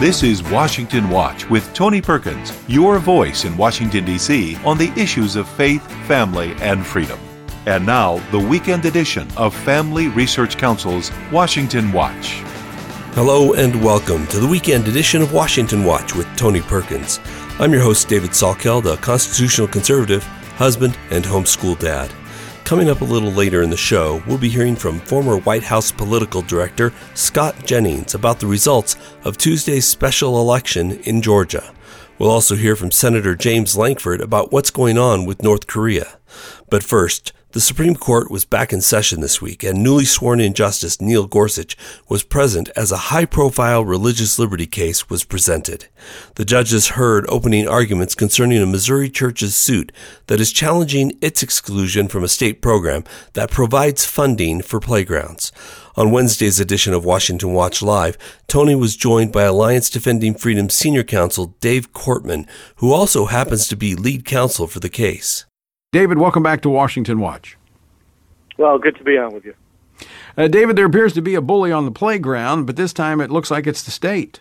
This is Washington Watch with Tony Perkins, your voice in Washington, D.C. on the issues of faith, family, and freedom. And now, the weekend edition of Family Research Council's Washington Watch. Hello and welcome to the weekend edition of Washington Watch with Tony Perkins. I'm your host, David Salkeld, a constitutional conservative, husband, and homeschool dad. Coming up a little later in the show, we'll be hearing from former White House political director Scott Jennings about the results of Tuesday's special election in Georgia. We'll also hear from Senator James Lankford about what's going on with North Korea. But first, the Supreme Court was back in session this week, and newly sworn-in Justice Neil Gorsuch was present as a high-profile religious liberty case was presented. The judges heard opening arguments concerning a Missouri church's suit that is challenging its exclusion from a state program that provides funding for playgrounds. On Wednesday's edition of Washington Watch Live, Tony was joined by Alliance Defending Freedom Senior Counsel Dave Cortman, who also happens to be lead counsel for the case. David, welcome back to Washington Watch. Well, good to be on with you. David, there appears to be a bully on the playground, but this time it looks like it's the state.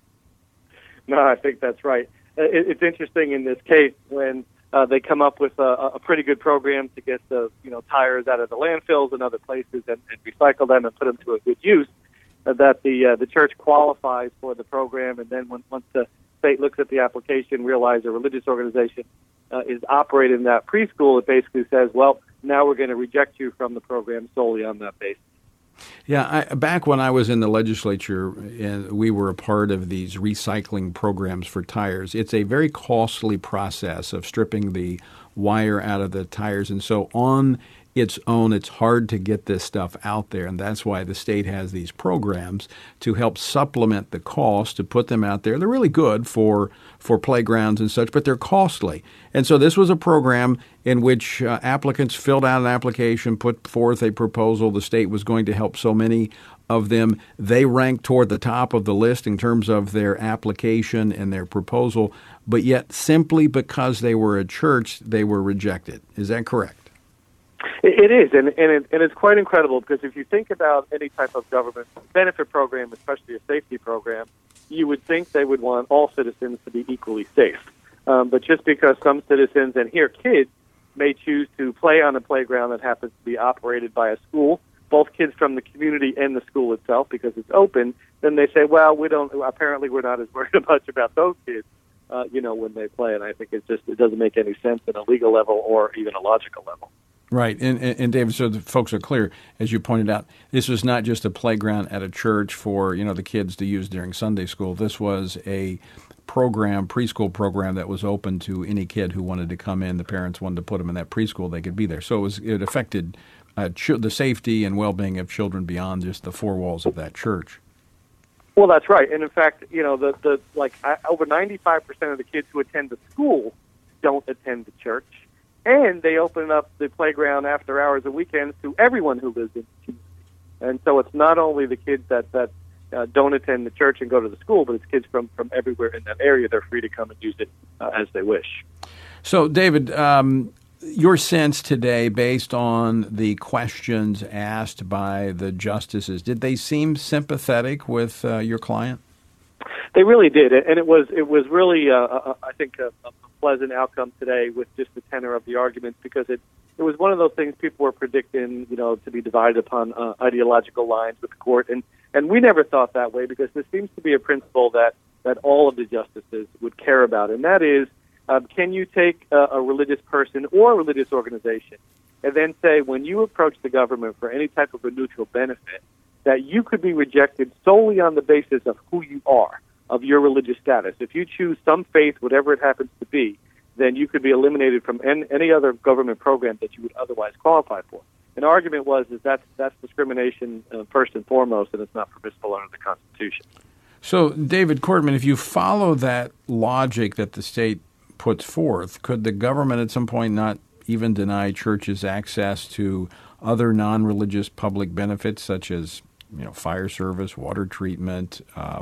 No, I think that's right. It's interesting in this case when they come up with a pretty good program to get the tires out of the landfills and other places and recycle them and put them to a good use, that the church qualifies for the program, and then once the state looks at the application, realize a religious organization is operating in that preschool, it basically says, well, now we're going to reject you from the program solely on that basis. Yeah, back when I was in the legislature, and we were a part of these recycling programs for tires, it's a very costly process of stripping the wire out of the tires. And so on its own, it's hard to get this stuff out there. And that's why the state has these programs to help supplement the cost to put them out there. They're really good for playgrounds and such, but they're costly. And so this was a program in which applicants filled out an application, put forth a proposal. The state was going to help so many of them. They ranked toward the top of the list in terms of their application and their proposal, but yet simply because they were a church, they were rejected. Is that correct? It is, and it's quite incredible, because if you think about any type of government benefit program, especially a safety program, you would think they would want all citizens to be equally safe. But just because some citizens, and here kids, may choose to play on a playground that happens to be operated by a school, both kids from the community and the school itself, because it's open, then they say, well, we're not as worried much about those kids, when they play. And I think it doesn't make any sense at a legal level or even a logical level. Right. And David, so the folks are clear, as you pointed out, this was not just a playground at a church for, the kids to use during Sunday school. This was a preschool program that was open to any kid who wanted to come in. The parents wanted to put them in that preschool, they could be there. So it affected the safety and well-being of children beyond just the four walls of that church. Well, that's right. And in fact, over 95% of the kids who attend the school don't attend the church. And they open up the playground after hours and weekends to everyone who lives in the community. And so it's not only the kids that don't attend the church and go to the school, but it's kids from everywhere in that area. They're free to come and use it as they wish. So, David, your sense today, based on the questions asked by the justices, did they seem sympathetic with your client? They really did, and it was really, I think, a pleasant outcome today with just the tenor of the arguments, because it was one of those things people were predicting, to be divided upon ideological lines with the court, and we never thought that way, because this seems to be a principle that all of the justices would care about, and that is, can you take a religious person or a religious organization and then say, when you approach the government for any type of a neutral benefit, that you could be rejected solely on the basis of who you are, of your religious status. If you choose some faith, whatever it happens to be, then you could be eliminated from any other government program that you would otherwise qualify for. An argument was that's discrimination first and foremost, and it's not permissible under the Constitution. So, David Cortman, if you follow that logic that the state puts forth, could the government at some point not even deny churches access to other non-religious public benefits, such as fire service, water treatment?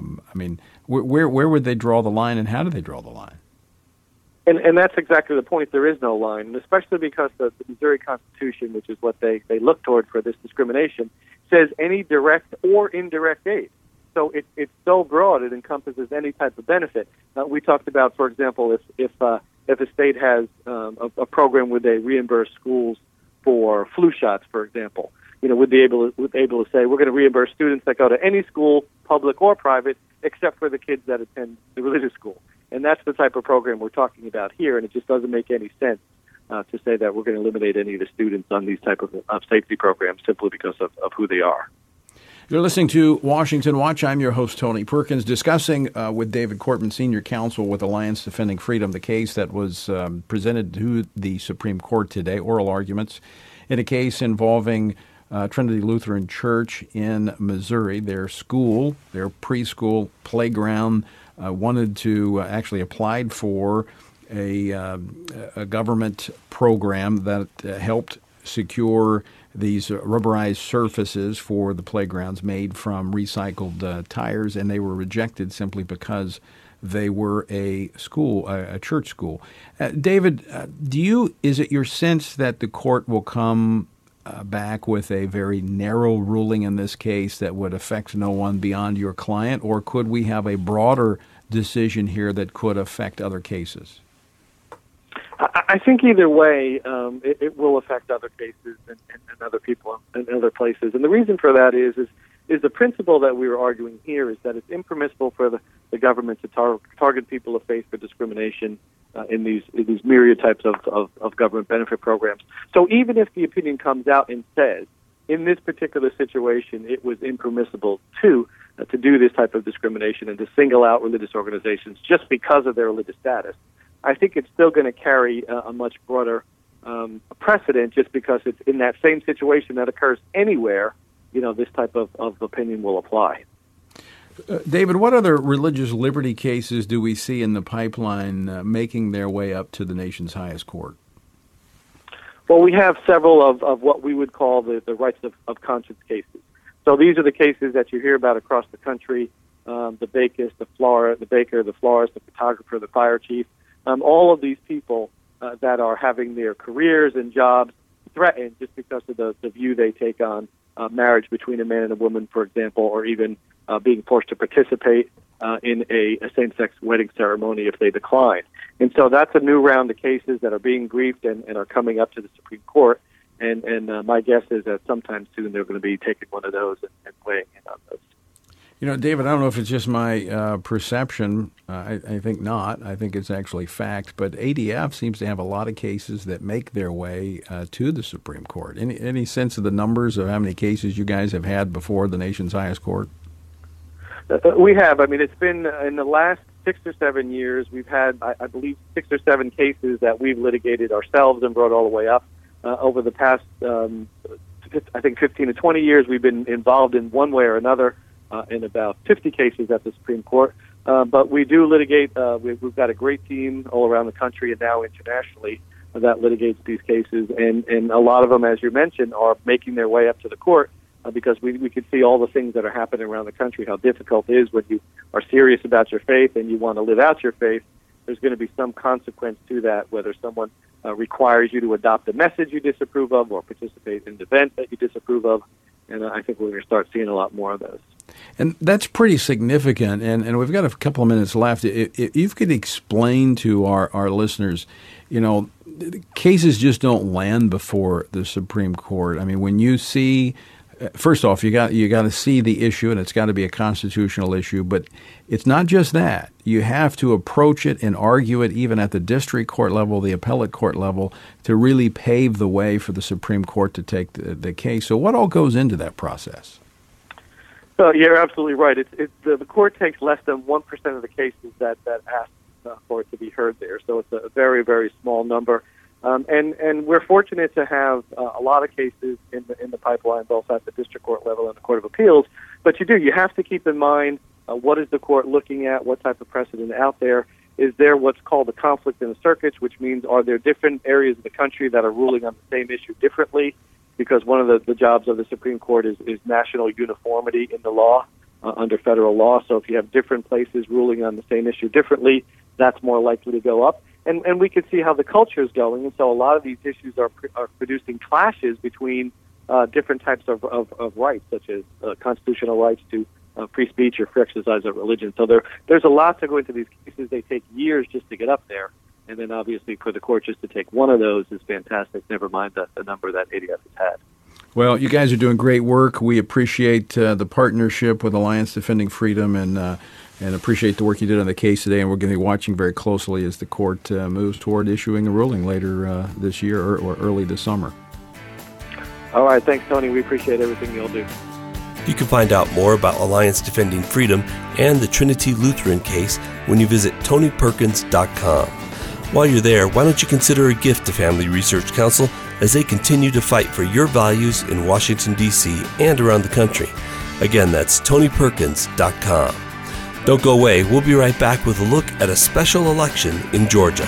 Where would they draw the line, and how do they draw the line? And that's exactly the point. There is no line, and especially because the Missouri Constitution, which is what they look toward for this discrimination, says any direct or indirect aid. So it's so broad; it encompasses any type of benefit. We talked about, for example, if a state has a program where they reimburse schools for flu shots, for example, would be able to say we're going to reimburse students that go to any school, public or private, except for the kids that attend the religious school. And that's the type of program we're talking about here, and it just doesn't make any sense to say that we're going to eliminate any of the students on these type of safety programs simply because of who they are. You're listening to Washington Watch. I'm your host, Tony Perkins, discussing with David Cortman, Senior Counsel with Alliance Defending Freedom, the case that was presented to the Supreme Court today, oral arguments, in a case involving Trinity Lutheran Church in Missouri. Their school, their preschool playground, actually applied for a government program that helped secure these rubberized surfaces for the playgrounds made from recycled tires, and they were rejected simply because they were a church school. David, is it your sense that the court will come back with a very narrow ruling in this case that would affect no one beyond your client, or could we have a broader decision here that could affect other cases? I think either way, it will affect other cases and other people and other places. And the reason for that is the principle that we were arguing here is that it's impermissible for the government to target people of faith for discrimination in these myriad types of government benefit programs. So even if the opinion comes out and says, in this particular situation, it was impermissible to do this type of discrimination and to single out religious organizations just because of their religious status, I think it's still going to carry a much broader precedent just because it's in that same situation that occurs anywhere, this type of opinion will apply. David, what other religious liberty cases do we see in the pipeline making their way up to the nation's highest court? Well, we have several of what we would call the rights of conscience cases. So these are the cases that you hear about across the country, the baker, the florist, the photographer, the fire chief. All of these people that are having their careers and jobs threatened just because of the view they take on marriage between a man and a woman, for example, or even being forced to participate in a same-sex wedding ceremony if they decline. And so that's a new round of cases that are being briefed and are coming up to the Supreme Court. And my guess is that sometime soon they're going to be taking one of those and weighing in on those. David, I don't know if it's just my perception. I think not. I think it's actually fact. But ADF seems to have a lot of cases that make their way to the Supreme Court. Any sense of the numbers of how many cases you guys have had before the nation's highest court? We have. I mean, it's been in the last 6 or 7 years, we've had, I believe, 6 or 7 cases that we've litigated ourselves and brought all the way up. Over the past, I think, 15 to 20 years, we've been involved in one way or another in about 50 cases at the Supreme Court. But we do litigate. We've got a great team all around the country and now internationally that litigates these cases. And a lot of them, as you mentioned, are making their way up to the court because we can see all the things that are happening around the country, how difficult it is when you are serious about your faith and you want to live out your faith. There's going to be some consequence to that, whether someone requires you to adopt a message you disapprove of or participate in an event that you disapprove of. And I think we're going to start seeing a lot more of those. And that's pretty significant. And we've got a couple of minutes left. If you could explain to our listeners, cases just don't land before the Supreme Court. I mean, when you see, first off, you got to see the issue, and it's got to be a constitutional issue. But it's not just that. You have to approach it and argue it even at the district court level, the appellate court level, to really pave the way for the Supreme Court to take the case. So what all goes into that process? So you're absolutely right. The court takes less than 1% of the cases that ask for it to be heard there. So it's a very, very small number. And we're fortunate to have a lot of cases in the pipeline, both at the district court level and the Court of Appeals. But you have to keep in mind what is the court looking at, what type of precedent out there. Is there what's called a conflict in the circuits, which means are there different areas of the country that are ruling on the same issue differently? Because one of the jobs of the Supreme Court is national uniformity in the law under federal law. So if you have different places ruling on the same issue differently, that's more likely to go up. And we can see how the culture is going. And so a lot of these issues are producing clashes between different types of rights, such as constitutional rights to free speech or free exercise of religion. So there's a lot to go into these cases. They take years just to get up there. And then obviously for the court just to take one of those is fantastic, never mind the number that ADF has had. Well, you guys are doing great work. We appreciate the partnership with Alliance Defending Freedom and appreciate the work you did on the case today. And we're going to be watching very closely as the court moves toward issuing a ruling later this year or early this summer. All right. Thanks, Tony. We appreciate everything you'll do. You can find out more about Alliance Defending Freedom and the Trinity Lutheran case when you visit TonyPerkins.com. While you're there, why don't you consider a gift to Family Research Council as they continue to fight for your values in Washington, D.C. and around the country. Again, that's TonyPerkins.com. Don't go away. We'll be right back with a look at a special election in Georgia.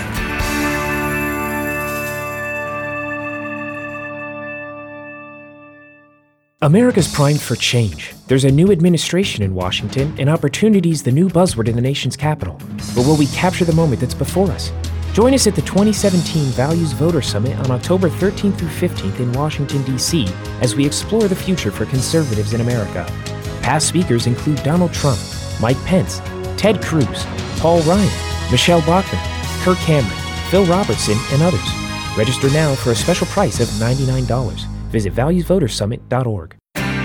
America's primed for change. There's a new administration in Washington, and opportunity's the new buzzword in the nation's capital. But will we capture the moment that's before us? Join us at the 2017 Values Voter Summit on October 13th through 15th in Washington, D.C. as we explore the future for conservatives in America. Past speakers include Donald Trump, Mike Pence, Ted Cruz, Paul Ryan, Michelle Bachmann, Kirk Cameron, Phil Robertson, and others. Register now for a special price of $99. Visit valuesvotersummit.org.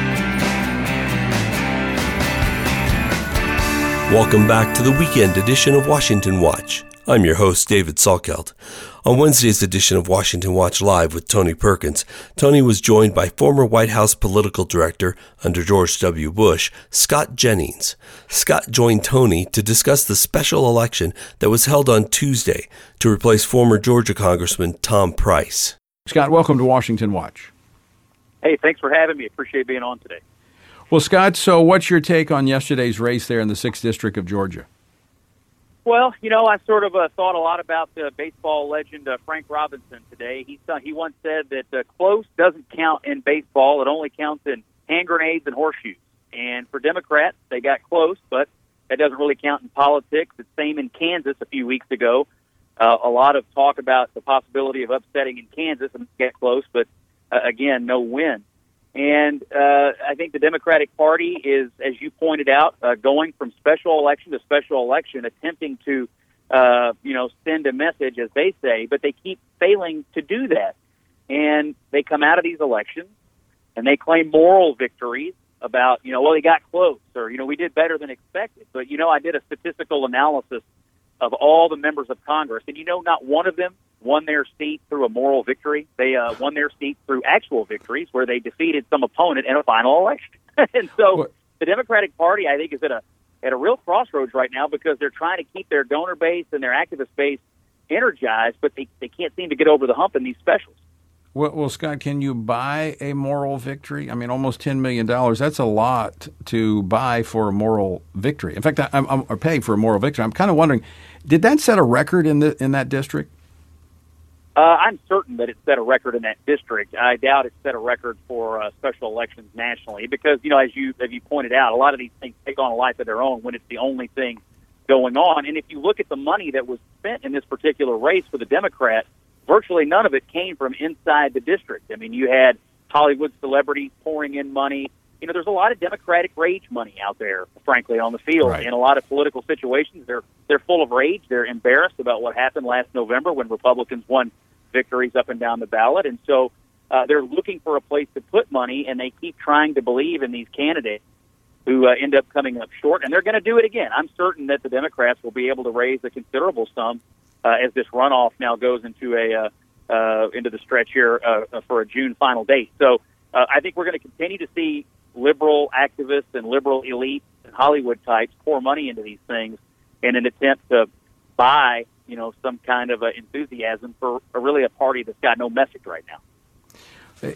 Welcome back to the weekend edition of Washington Watch. I'm your host, David Salkeld. On Wednesday's edition of Washington Watch Live with Tony Perkins, Tony was joined by former White House political director under George W. Bush, Scott Jennings. Scott joined Tony to discuss the special election that was held on Tuesday to replace former Georgia Congressman Tom Price. Scott, welcome to Washington Watch. Hey, thanks for having me. Appreciate being on today. Well, Scott, so what's your take on yesterday's race there in the 6th District of Georgia? Well, I sort of thought a lot about the baseball legend Frank Robinson today. He once said that close doesn't count in baseball. It only counts in hand grenades and horseshoes. And for Democrats, they got close, but that doesn't really count in politics. It's the same in Kansas a few weeks ago. A lot of talk about the possibility of upsetting in Kansas and get close, but again, no win. And I think the Democratic Party is, as you pointed out, going from special election to special election, attempting to, send a message, as they say, but they keep failing to do that. And they come out of these elections and they claim moral victories about, they got close or, we did better than expected. But, I did a statistical analysis of all the members of Congress, and, not one of them won their seat through a moral victory. They won their seat through actual victories where they defeated some opponent in a final election. And so the Democratic Party, I think, is at a real crossroads right now because they're trying to keep their donor base and their activist base energized, but they can't seem to get over the hump in these specials. Well, Scott, can you buy a moral victory? I mean, almost $10 million. That's a lot to buy for a moral victory. In fact, I'm paying for a moral victory. I'm kind of wondering, did that set a record in that district? I'm certain that it set a record in that district. I doubt it set a record for special elections nationally because, as you pointed out, a lot of these things take on a life of their own when it's the only thing going on. And if you look at the money that was spent in this particular race for the Democrats, virtually none of it came from inside the district. I mean, you had Hollywood celebrities pouring in money. There's a lot of Democratic rage money out there, frankly, on the field. Right. In a lot of political situations, they're full of rage. They're embarrassed about what happened last November when Republicans won victories up and down the ballot. And so they're looking for a place to put money, and they keep trying to believe in these candidates who end up coming up short. And they're going to do it again. I'm certain that the Democrats will be able to raise a considerable sum as this runoff now goes into the stretch here for a June final date. So I think we're going to continue to see liberal activists and liberal elites and Hollywood types pour money into these things in an attempt to buy, some kind of enthusiasm for really a party that's got no message right now.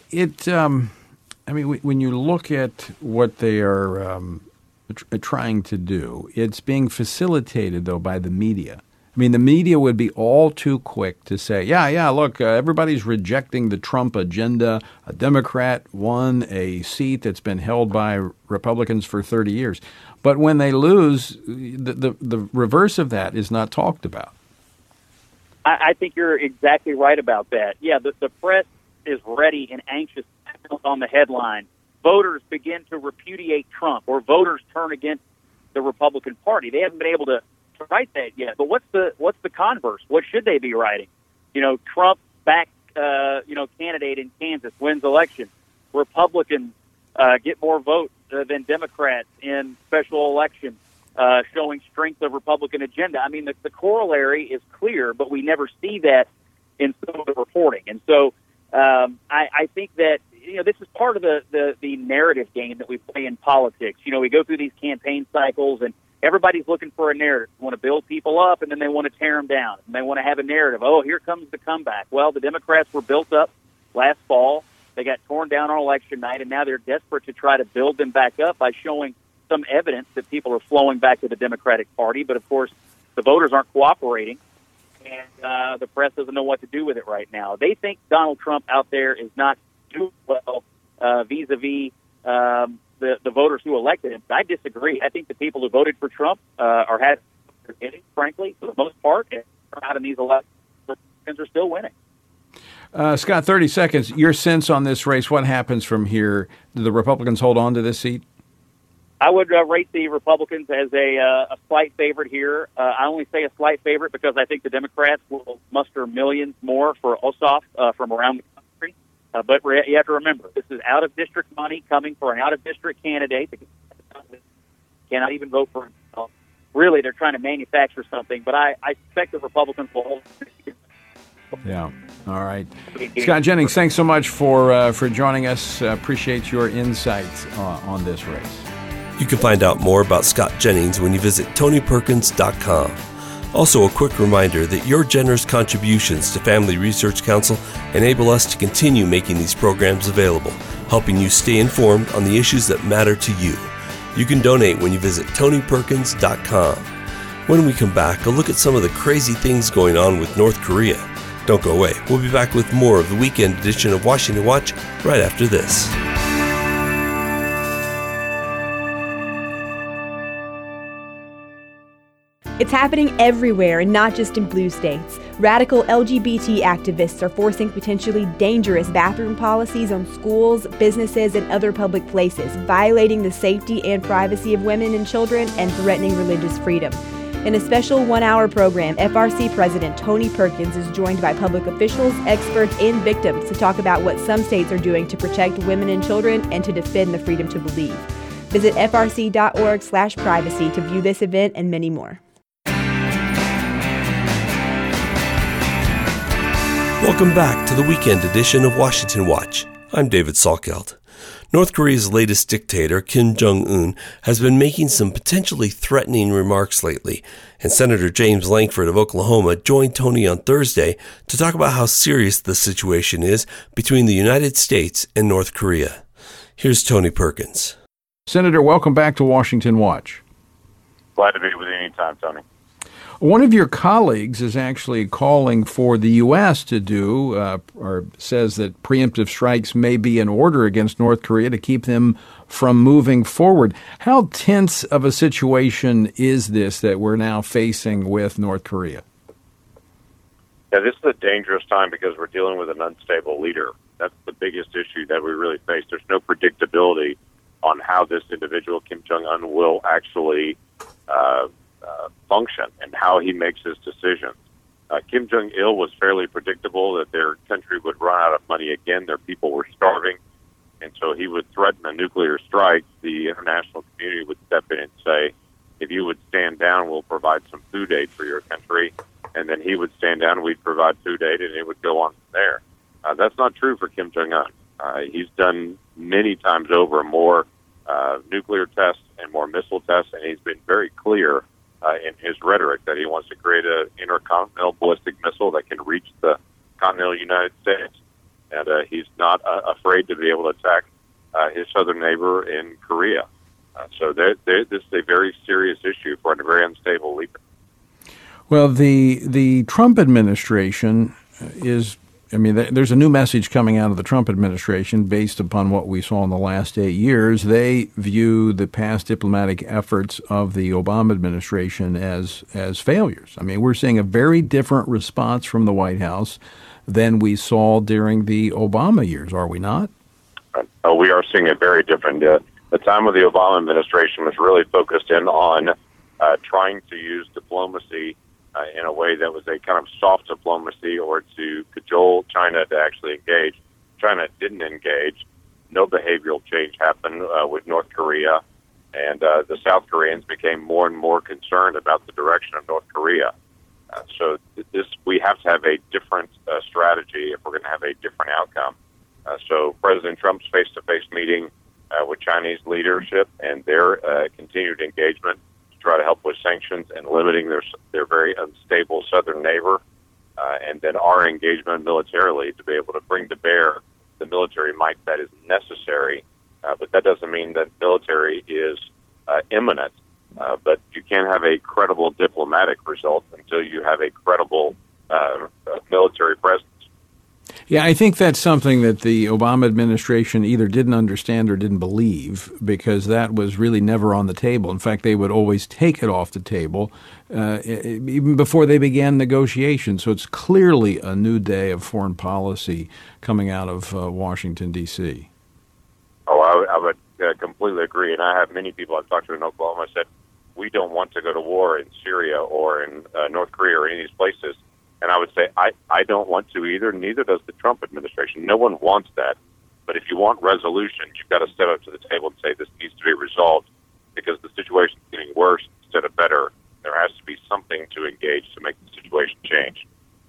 When you look at what they are trying to do, it's being facilitated, though, by the media. I mean, the media would be all too quick to say, look, everybody's rejecting the Trump agenda. A Democrat won a seat that's been held by Republicans for 30 years. But when they lose, the reverse of that is not talked about. I think you're exactly right about that. Yeah, the press is ready and anxious on the headline voters begin to repudiate Trump or voters turn against the Republican Party. They haven't been able to write that yet. But what's the converse? What should they be writing? Trump back candidate in Kansas wins election. Republicans get more votes than Democrats in special election, showing strength of Republican agenda. I mean, the corollary is clear, but we never see that in some of the reporting. And so I think that this is part of the narrative game that we play in politics. We go through these campaign cycles, and everybody's looking for a narrative. They want to build people up, and then they want to tear them down. And they want to have a narrative. Oh, here comes the comeback. Well, the Democrats were built up last fall. They got torn down on election night, and now they're desperate to try to build them back up by showing some evidence that people are flowing back to the Democratic Party. But, of course, the voters aren't cooperating, and the press doesn't know what to do with it right now. They think Donald Trump out there is not doing well vis-a-vis the voters who elected him. I disagree. I think the people who voted for Trump are winning, frankly, for the most part, and out in these elections, Republicans are still winning. Scott, 30 seconds. Your sense on this race, what happens from here? Do the Republicans hold on to this seat? I would rate the Republicans as a slight favorite here. I only say a slight favorite because I think the Democrats will muster millions more for Ossoff from around the country. But you have to remember, this is out-of-district money coming for an out-of-district candidate that cannot even vote for himself. Really, they're trying to manufacture something, but I suspect the Republicans will hold. Yeah. All right. Scott Jennings, thanks so much for joining us. Appreciate your insights on this race. You can find out more about Scott Jennings when you visit TonyPerkins.com. Also, a quick reminder that your generous contributions to Family Research Council enable us to continue making these programs available, helping you stay informed on the issues that matter to you. You can donate when you visit TonyPerkins.com. When we come back, a look at some of the crazy things going on with North Korea. Don't go away. We'll be back with more of the weekend edition of Washington Watch right after this. It's happening everywhere and not just in blue states. Radical LGBT activists are forcing potentially dangerous bathroom policies on schools, businesses, and other public places, violating the safety and privacy of women and children and threatening religious freedom. In a special one-hour program, FRC President Tony Perkins is joined by public officials, experts, and victims to talk about what some states are doing to protect women and children and to defend the freedom to believe. Visit frc.org/privacy to view this event and many more. Welcome back to the weekend edition of Washington Watch. I'm David Salkeld. North Korea's latest dictator, Kim Jong-un, has been making some potentially threatening remarks lately, and Senator James Lankford of Oklahoma joined Tony on Thursday to talk about how serious the situation is between the United States and North Korea. Here's Tony Perkins. Senator, welcome back to Washington Watch. Glad to be with you anytime, Tony. One of your colleagues is actually calling for the U.S. to do, or says that preemptive strikes may be in order against North Korea to keep them from moving forward. How tense of a situation is this that we're now facing with North Korea? Yeah, this is a dangerous time because we're dealing with an unstable leader. That's the biggest issue that we really face. There's no predictability on how this individual, Kim Jong-un, will actually function and how he makes his decisions. Kim Jong-il was fairly predictable that their country would run out of money again. Their people were starving, and so he would threaten a nuclear strike. The international community would step in and say, if you would stand down, we'll provide some food aid for your country. And then he would stand down and we'd provide food aid, and it would go on from there. That's not true for Kim Jong-un. He's done many times over more nuclear tests and more missile tests, and he's been very clear in his rhetoric that he wants to create an intercontinental ballistic missile that can reach the continental United States. And he's not afraid to be able to attack his southern neighbor in Korea. So this is a very serious issue for a very unstable leader. Well, the Trump administration is, there's a new message coming out of the Trump administration based upon what we saw in the last 8 years. They view the past diplomatic efforts of the Obama administration as failures. We're seeing a very different response from the White House than we saw during the Obama years, are we not? we are seeing it very different. The time of the Obama administration was really focused in on trying to use diplomacy in a way that was a kind of soft diplomacy, or to cajole China to actually engage. China didn't engage. No behavioral change happened with North Korea, and the South Koreans became more and more concerned about the direction of North Korea. So we have to have a different strategy if we're going to have a different outcome. So President Trump's face-to-face meeting with Chinese leadership and their continued engagement to try to help with sanctions and limiting their very unstable southern neighbor, and then our engagement militarily to be able to bring to bear the military might that is necessary. But that doesn't mean that military is imminent. But you can't have a credible diplomatic result until you have a credible military presence. Yeah, I think that's something that the Obama administration either didn't understand or didn't believe, because that was really never on the table. In fact, they would always take it off the table even before they began negotiations. So it's clearly a new day of foreign policy coming out of Washington, D.C. Oh, I would completely agree. And I have many people I've talked to in Oklahoma said, we don't want to go to war in Syria or in North Korea or any of these places. And I would say, I don't want to either, neither does the Trump administration. No one wants that. But if you want resolution, you've got to step up to the table and say this needs to be resolved, because the situation is getting worse instead of better. There has to be something to engage to make the situation change.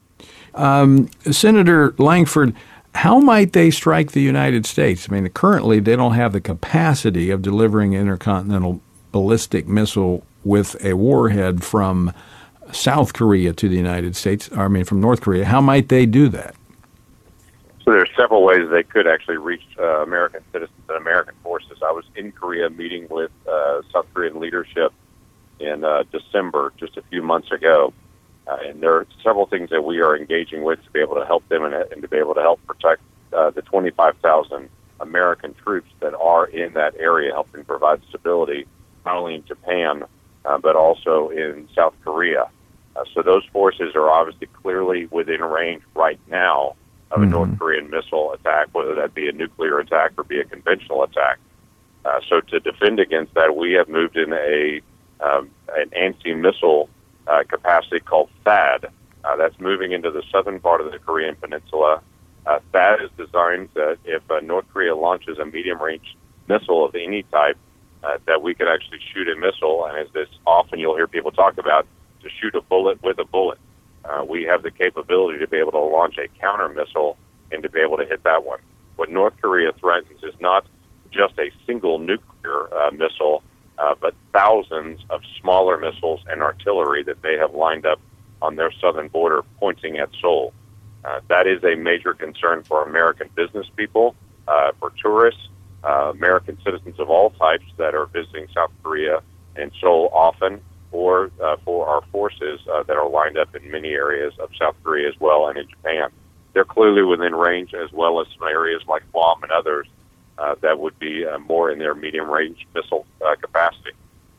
Senator Langford, how might they strike the United States? I mean, currently they don't have the capacity of delivering intercontinental ballistic missile with a warhead from South Korea to the United States, from North Korea. How might they do that? So there are several ways they could actually reach American citizens and American forces. I was in Korea meeting with South Korean leadership in December, just a few months ago. And there are several things that we are engaging with to be able to help them and to be able to help protect the 25,000 American troops that are in that area, helping provide stability, not only in Japan, but also in South Korea. So those forces are obviously clearly within range right now of a North Korean missile attack, whether that be a nuclear attack or be a conventional attack. So to defend against that, we have moved in an anti-missile capacity called THAAD. That's moving into the southern part of the Korean Peninsula. THAAD is designed that if North Korea launches a medium-range missile of any type, that we could actually shoot a missile, and as this often you'll hear people talk about, to shoot a bullet with a bullet. We have the capability to be able to launch a counter missile and to be able to hit that one. What North Korea threatens is not just a single nuclear missile, but thousands of smaller missiles and artillery that they have lined up on their southern border pointing at Seoul. That is a major concern for American business people, for tourists, American citizens of all types that are visiting South Korea and Seoul often, or for our forces that are lined up in many areas of South Korea as well and in Japan. They're clearly within range, as well as some areas like Guam and others that would be more in their medium-range missile capacity.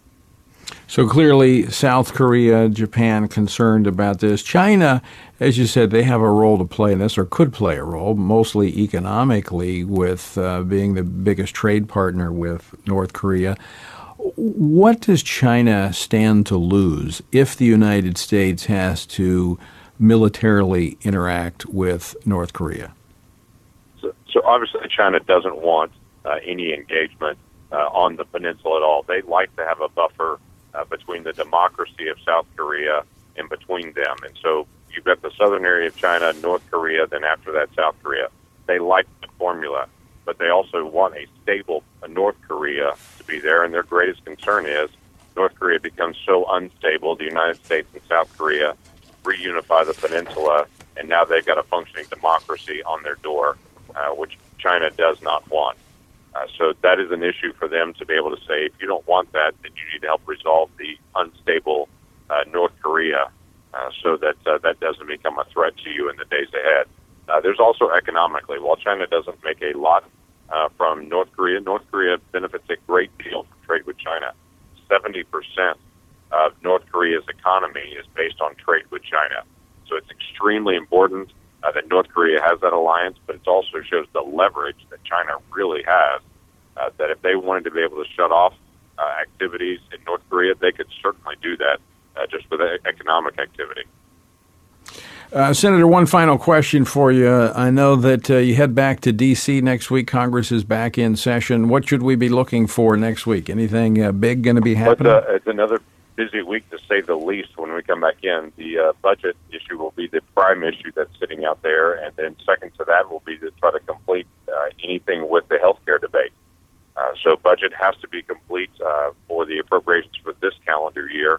So clearly South Korea, Japan concerned about this. China, as you said, they have a role to play in this, or could play a role, mostly economically, with being the biggest trade partner with North Korea. What does China stand to lose if the United States has to militarily interact with North Korea? So obviously China doesn't want any engagement on the peninsula at all. They like to have a buffer between the democracy of South Korea and between them. And so you've got the southern area of China, North Korea, then after that South Korea. They like the formula, but they also want a stable North Korea to be there. And their greatest concern is North Korea becomes so unstable, the United States and South Korea reunify the peninsula, and now they've got a functioning democracy on their door, which China does not want. So that is an issue for them to be able to say, if you don't want that, then you need to help resolve the unstable North Korea so that that doesn't become a threat to you in the days ahead. There's also economically, while China doesn't make a lot from North Korea benefits a great deal from trade with China. 70% of North Korea's economy is based on trade with China. So it's extremely important that North Korea has that alliance, but it also shows the leverage that China really has, that if they wanted to be able to shut off activities in North Korea, they could certainly do that just with economic activity. Senator, one final question for you. I know that you head back to D.C. next week. Congress is back in session. What should we be looking for next week? Anything big going to be happening? It's another busy week, to say the least, when we come back in. The budget issue will be the prime issue that's sitting out there, and then second to that will be to try to complete anything with the health care debate. So budget has to be complete for the appropriations for this calendar year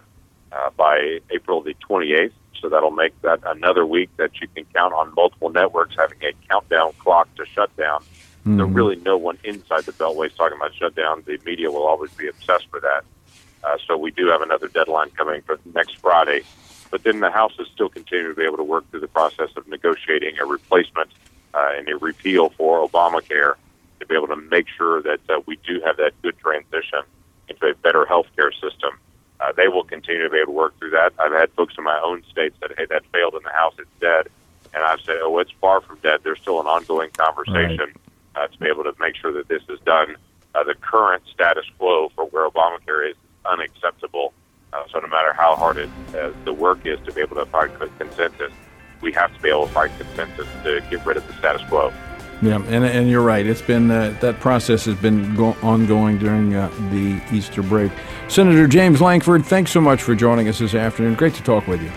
by April the 28th. So that'll make that another week that you can count on multiple networks having a countdown clock to shut down. Mm-hmm. There's really no one inside the Beltway is talking about shutdown. The media will always be obsessed with that. So we do have another deadline coming for next Friday. But then the House is still continuing to be able to work through the process of negotiating a replacement and a repeal for Obamacare to be able to make sure that we do have that good transition into a better health care system. They will continue to be able to work through that. I've had folks in my own state say, hey, that failed in the House, it's dead. And I've said, oh, it's far from dead. There's still an ongoing conversation to be able to make sure that this is done. The current status quo for where Obamacare is unacceptable. So no matter how hard the work is to be able to find consensus, we have to be able to find consensus to get rid of the status quo. Yeah, and you're right. It's been that process has been ongoing during the Easter break. Senator James Lankford, thanks so much for joining us this afternoon. Great to talk with you.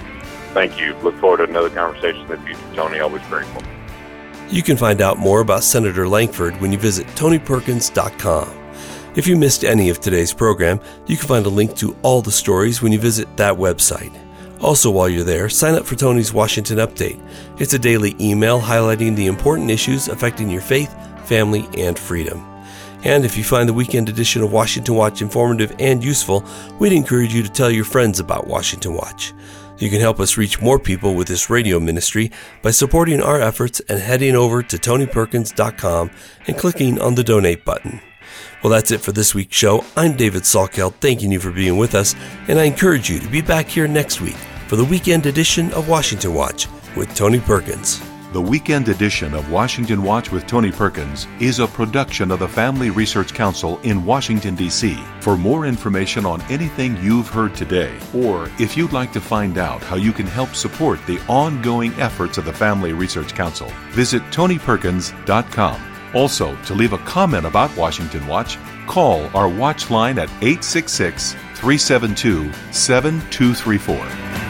Thank you. Look forward to another conversation in the future, Tony. Always grateful. You can find out more about Senator Lankford when you visit TonyPerkins.com. If you missed any of today's program, you can find a link to all the stories when you visit that website. Also, while you're there, sign up for Tony's Washington Update. It's a daily email highlighting the important issues affecting your faith, family, and freedom. And if you find the weekend edition of Washington Watch informative and useful, we'd encourage you to tell your friends about Washington Watch. You can help us reach more people with this radio ministry by supporting our efforts and heading over to TonyPerkins.com and clicking on the donate button. Well, that's it for this week's show. I'm David Salkeld, thanking you for being with us, and I encourage you to be back here next week for the weekend edition of Washington Watch with Tony Perkins. The weekend edition of Washington Watch with Tony Perkins is a production of the Family Research Council in Washington, D.C. For more information on anything you've heard today, or if you'd like to find out how you can help support the ongoing efforts of the Family Research Council, visit TonyPerkins.com. Also, to leave a comment about Washington Watch, call our watch line at 866-372-7234.